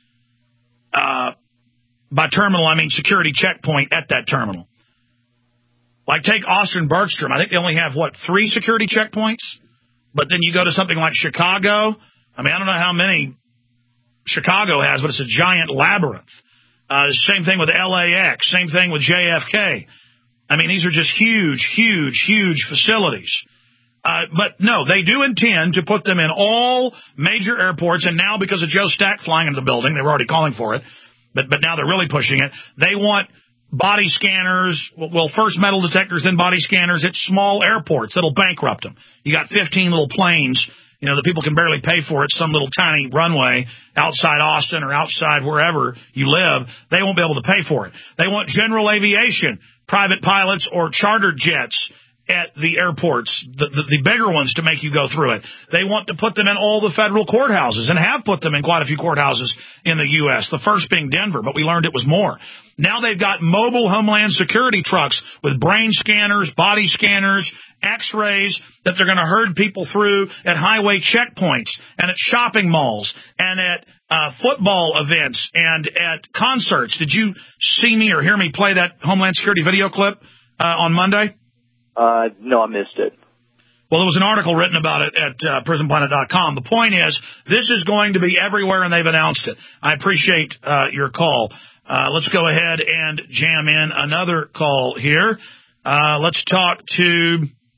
By terminal, I mean security checkpoint at that terminal. Like take Austin Bergstrom. I think they only have, 3 security checkpoints? But then you go to something like Chicago. I mean, I don't know how many Chicago has, but it's a giant labyrinth. Same thing with LAX. Same thing with JFK. I mean, these are just huge, huge, huge facilities. But no, they do intend to put them in all major airports, and now because of Joe Stack flying into the building, they were already calling for it, but now they're really pushing it. They want body scanners, first metal detectors, then body scanners at small airports that'll bankrupt them. You got 15 little planes, that people can barely pay for at some little tiny runway outside Austin or outside wherever you live. They won't be able to pay for it. They want general aviation, private pilots or chartered jets at the airports, the bigger ones, to make you go through it. They want to put them in all the federal courthouses and have put them in quite a few courthouses in the U.S., the first being Denver, but we learned it was more. Now they've got mobile Homeland Security trucks with brain scanners, body scanners, X-rays that they're going to herd people through at highway checkpoints and at shopping malls and at football events and at concerts. Did you see me or hear me play that Homeland Security video clip on Monday? No, I missed it. Well, there was an article written about it at prisonplanet.com. The point is, this is going to be everywhere, and they've announced it. I appreciate your call. Let's go ahead and jam in another call here. Let's talk to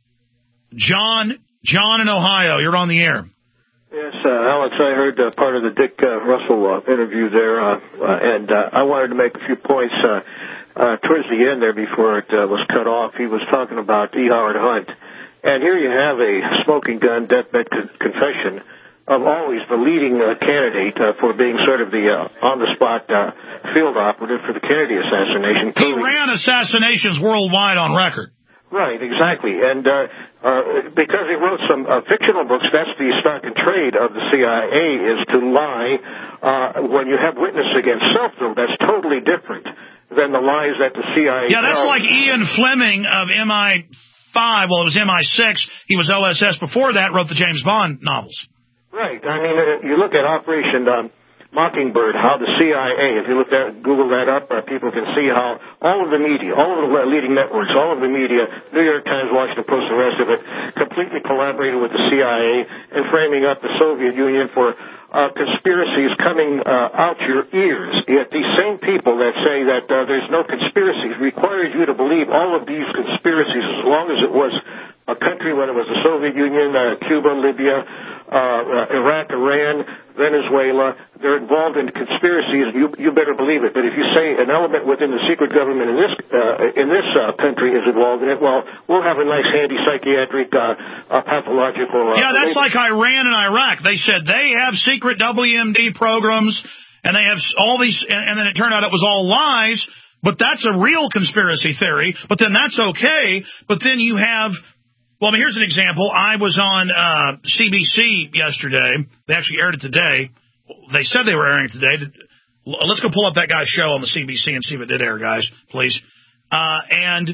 John. John in Ohio, you're on the air. Yes, Alex, I heard part of the Dick Russell interview there, and I wanted to make a few points. Towards the end there, before it was cut off, he was talking about E. Howard Hunt. And here you have a smoking gun deathbed confession of always the leading candidate for being sort of the on-the-spot field operative for the Kennedy assassination. He ran assassinations worldwide on record. Right, exactly. And because he wrote some fictional books, that's the stock and trade of the CIA, is to lie when you have witness against self, though. That's totally different than the lies that the CIA... Yeah, that's like Ian Fleming of MI5. Well, it was MI6. He was OSS before that, wrote the James Bond novels. Right. I mean, you look at Operation Mockingbird, how the CIA, if you Google that up, people can see how all of the media, all of the leading networks, all of the media, New York Times, Washington Post, the rest of it, completely collaborated with the CIA in framing up the Soviet Union for conspiracies coming out your ears. Yet these same people that say that there's no conspiracies required you to believe all of these conspiracies as long as it was a country, when it was the Soviet Union, Cuba, Libya, Iraq, Iran, Venezuela. They're involved in conspiracies. You better believe it. But if you say an element within the secret government in this country is involved in it, well, we'll have a nice, handy psychiatric, pathological... yeah, that's like Iran and Iraq. They said they have secret WMD programs, and they have all these... And then it turned out it was all lies, but that's a real conspiracy theory. But then that's okay. But then you have... Well, I mean, here's an example. I was on CBC yesterday. They actually aired it today. They said they were airing it today. Let's go pull up that guy's show on the CBC and see if it did air, guys, please. And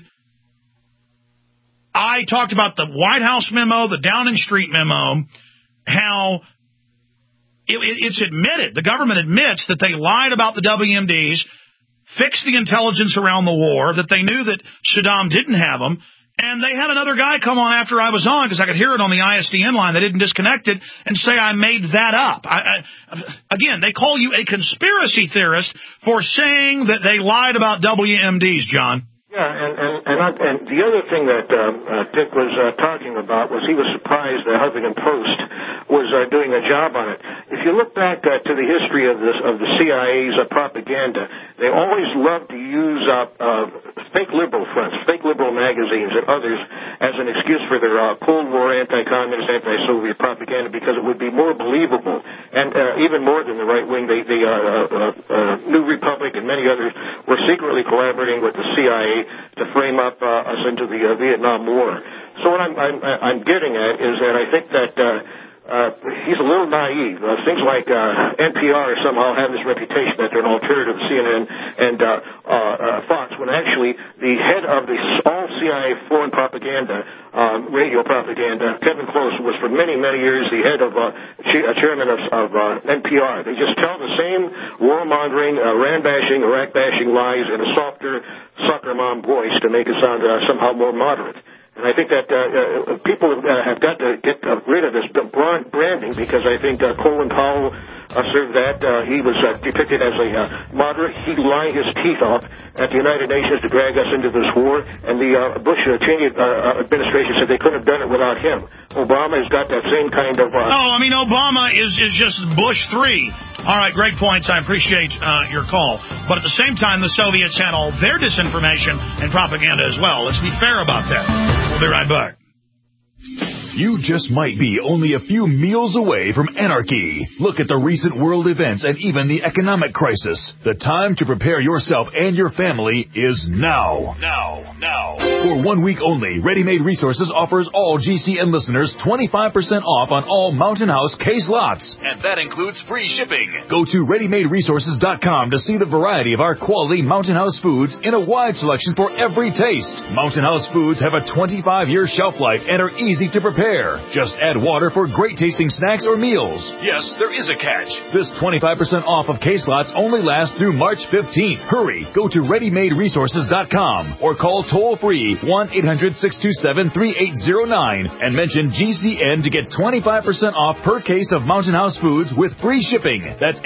I talked about the White House memo, the Downing Street memo, how it's admitted, the government admits that they lied about the WMDs, fixed the intelligence around the war, that they knew that Saddam didn't have them. And they had another guy come on after I was on, because I could hear it on the ISDN line. They didn't disconnect it, and say I made that up. Again, they call you a conspiracy theorist for saying that they lied about WMDs, John. Yeah, and the other thing that Dick was talking about was he was surprised that Huffington Post was doing a job on it. If you look back to the history of the CIA's propaganda, they always loved to use fake liberal fronts, fake liberal magazines and others as an excuse for their Cold War anti-communist, anti-Soviet propaganda, because it would be more believable. And even more than the right wing, the New Republic and many others were secretly collaborating with the CIA to frame up us into the Vietnam War. So what I'm getting at is that I think that he's a little naive. Things like NPR somehow have this reputation that they're an alternative to CNN and Fox, when actually the head of the all CIA foreign propaganda, radio propaganda, Kevin Close, was for many, many years the head of chairman of NPR. They just tell the same warmongering, Iran-bashing, Iraq-bashing lies in a softer soccer mom voice to make it sound somehow more moderate. And I think that people have got to get rid of this branding, because I think Colin Powell served that. He was depicted as a moderate. He'd lie his teeth off at the United Nations to drag us into this war, and the Bush-Cheney administration said they couldn't have done it without him. Obama has got that same kind of... Obama is just Bush 3. All right, great points. I appreciate your call. But at the same time, the Soviets had all their disinformation and propaganda as well. Let's be fair about that. We'll be right back. You just might be only a few meals away from anarchy. Look at the recent world events and even the economic crisis. The time to prepare yourself and your family is now. Now. For 1 week only, Ready Made Resources offers all GCN listeners 25% off on all Mountain House case lots. And that includes free shipping. Go to ReadyMadeResources.com to see the variety of our quality Mountain House foods in a wide selection for every taste. Mountain House foods have a 25-year shelf life and are easy to prepare. Just add water for great tasting snacks or meals. Yes, there is a catch. This 25% off of case lots only lasts through March 15th. Hurry, go to ReadyMadeResources.com or call toll-free 1-800-627-3809 and mention GCN to get 25% off per case of Mountain House foods with free shipping. That's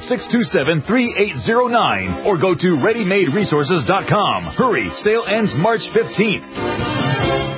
800-627-3809 or go to ReadyMadeResources.com. Hurry, sale ends March 15th.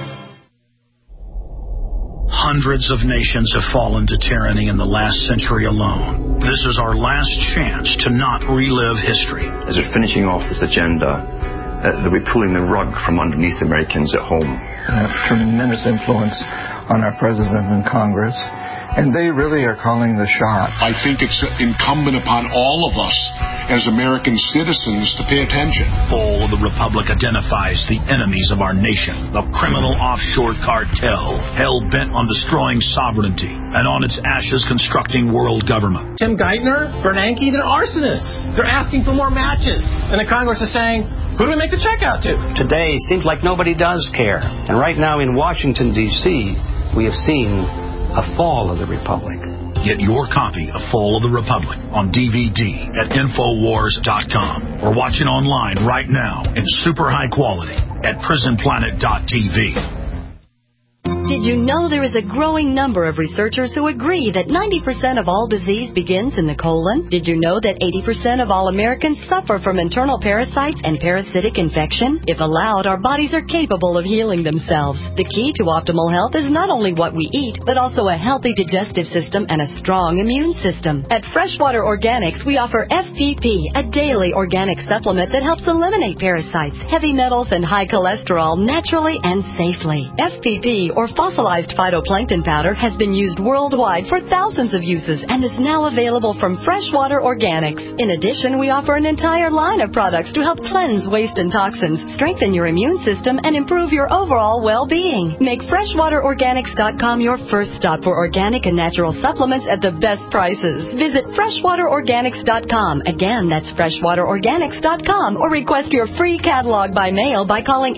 Hundreds of nations have fallen to tyranny in the last century alone. This is our last chance to not relive history. As we're finishing off this agenda, that we're pulling the rug from underneath Americans at home. They have tremendous influence on our president and Congress, and they really are calling the shots. I think it's incumbent upon all of us as American citizens to pay attention. Fall of the Republic identifies the enemies of our nation, the criminal offshore cartel, hell-bent on destroying sovereignty, and on its ashes constructing world government. Tim Geithner, Bernanke, they're arsonists. They're asking for more matches. And the Congress is saying, who do we make the check out to? Today seems like nobody does care. And right now in Washington, D.C., we have seen a fall of the Republic. Get your copy of Fall of the Republic on DVD at Infowars.com or watch it online right now in super high quality at PrisonPlanet.tv. Did you know there is a growing number of researchers who agree that 90% of all disease begins in the colon? Did you know that 80% of all Americans suffer from internal parasites and parasitic infection? If allowed, our bodies are capable of healing themselves. The key to optimal health is not only what we eat, but also a healthy digestive system and a strong immune system. At Freshwater Organics, we offer FPP, a daily organic supplement that helps eliminate parasites, heavy metals, and high cholesterol naturally and safely. FPP, or fossilized phytoplankton powder, has been used worldwide for thousands of uses and is now available from Freshwater Organics. In addition, we offer an entire line of products to help cleanse waste and toxins, strengthen your immune system, and improve your overall well-being. Make FreshwaterOrganics.com your first stop for organic and natural supplements at the best prices. Visit FreshwaterOrganics.com. Again, that's FreshwaterOrganics.com, or request your free catalog by mail by calling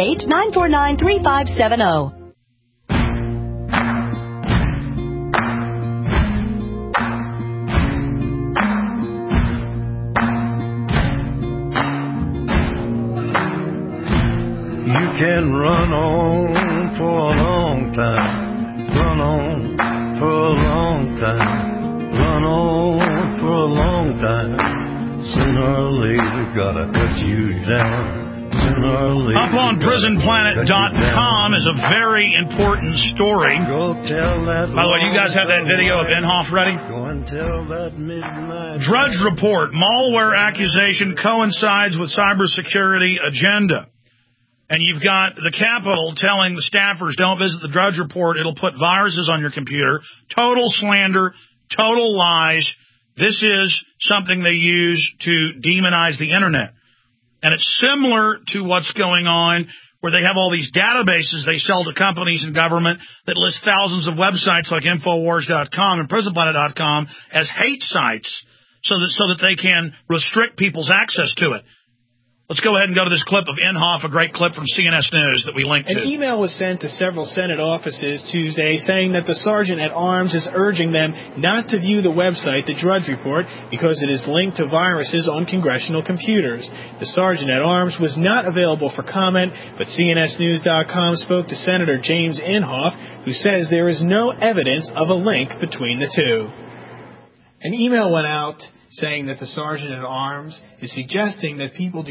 888-949-3570. You can run on for a long time, run on for a long time, run on for a long time. Sooner or later, gotta cut you down. Up on PrisonPlanet.com is a very important story. By the way, you guys have that video of Inhofe ready? Drudge Report, malware accusation coincides with cybersecurity agenda. And you've got the Capitol telling the staffers, don't visit the Drudge Report, it'll put viruses on your computer. Total slander, total lies. This is something they use to demonize the Internet. And it's similar to what's going on where they have all these databases they sell to companies and government that list thousands of websites like Infowars.com and PrisonPlanet.com as hate sites so that they can restrict people's access to it. Let's go ahead and go to this clip of Inhofe, a great clip from CNS News that we linked to. An email was sent to several Senate offices Tuesday saying that the Sergeant at Arms is urging them not to view the website, the Drudge Report, because it is linked to viruses on congressional computers. The Sergeant at Arms was not available for comment, but CNSNews.com spoke to Senator James Inhofe, who says there is no evidence of a link between the two. An email went out saying that the Sergeant at Arms is suggesting that people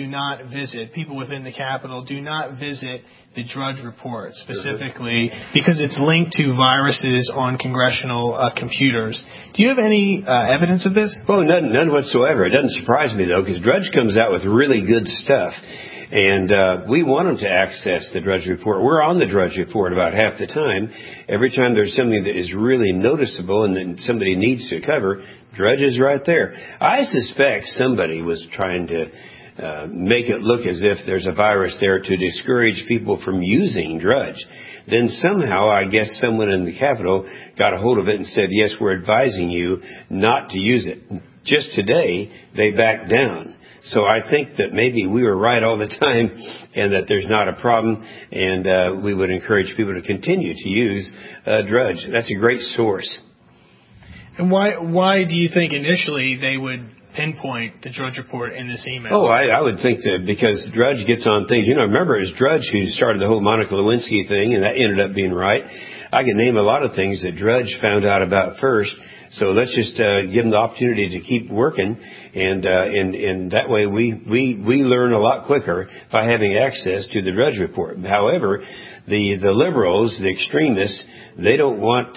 within the Capitol do not visit the Drudge Report, specifically because it's linked to viruses on congressional computers. Do you have any evidence of this? Well, none whatsoever. It doesn't surprise me, though, because Drudge comes out with really good stuff. And we want them to access the Drudge Report. We're on the Drudge Report about half the time. Every time there's something that is really noticeable and that somebody needs to cover, Drudge is right there. I suspect somebody was trying to make it look as if there's a virus there to discourage people from using Drudge. Then somehow, I guess someone in the Capitol got a hold of it and said, yes, we're advising you not to use it. Just today, they backed down. So I think that maybe we were right all the time and that there's not a problem, and we would encourage people to continue to use Drudge. That's a great source. And why do you think initially they would pinpoint the Drudge Report in this email? Oh, I would think that because Drudge gets on things. You know, remember, it was Drudge who started the whole Monica Lewinsky thing, and that ended up being right. I can name a lot of things that Drudge found out about first. So let's just give them the opportunity to keep working, and that way we learn a lot quicker by having access to the Drudge Report. However, the liberals, the extremists, they don't want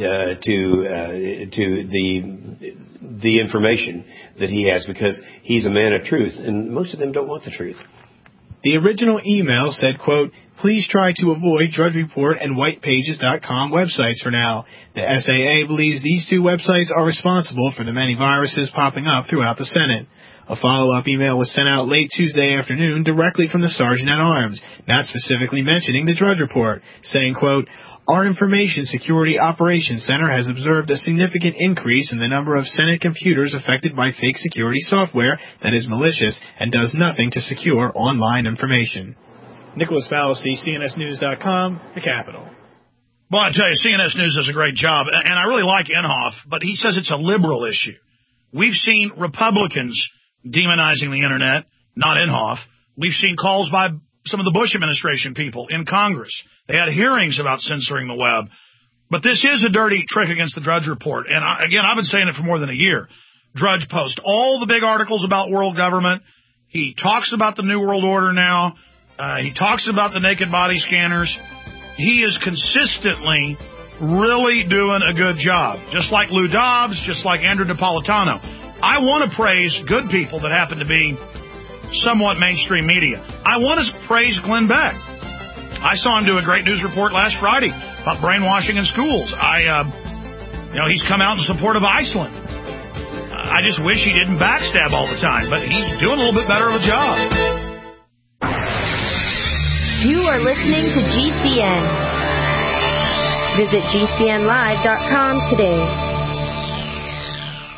the information that he has because he's a man of truth, and most of them don't want the truth. The original email said, quote, please try to avoid Drudge Report and WhitePages.com websites for now. The SAA believes these two websites are responsible for the many viruses popping up throughout the Senate. A follow-up email was sent out late Tuesday afternoon directly from the Sergeant at Arms, not specifically mentioning the Drudge Report, saying, quote, our Information Security Operations Center has observed a significant increase in the number of Senate computers affected by fake security software that is malicious and does nothing to secure online information. Nicholas Fallacy, CNSNews.com, the Capitol. Well, I tell you, CNS News does a great job, and I really like Inhofe, but he says it's a liberal issue. We've seen Republicans demonizing the Internet, not Inhofe. We've seen calls by some of the Bush administration people in Congress. They had hearings about censoring the web. But this is a dirty trick against the Drudge Report. And again, I've been saying it for more than a year. Drudge posts all the big articles about world government. He talks about the New World Order now. He talks about the naked body scanners. He is consistently really doing a good job. Just like Lou Dobbs, just like Andrew Napolitano. I want to praise good people that happen to be somewhat mainstream media. I want to praise Glenn Beck. I saw him do a great news report last Friday about brainwashing in schools. He's come out in support of Iceland. I just wish he didn't backstab all the time, but he's doing a little bit better of a job. You are listening to GCN. Visit GCNlive.com today.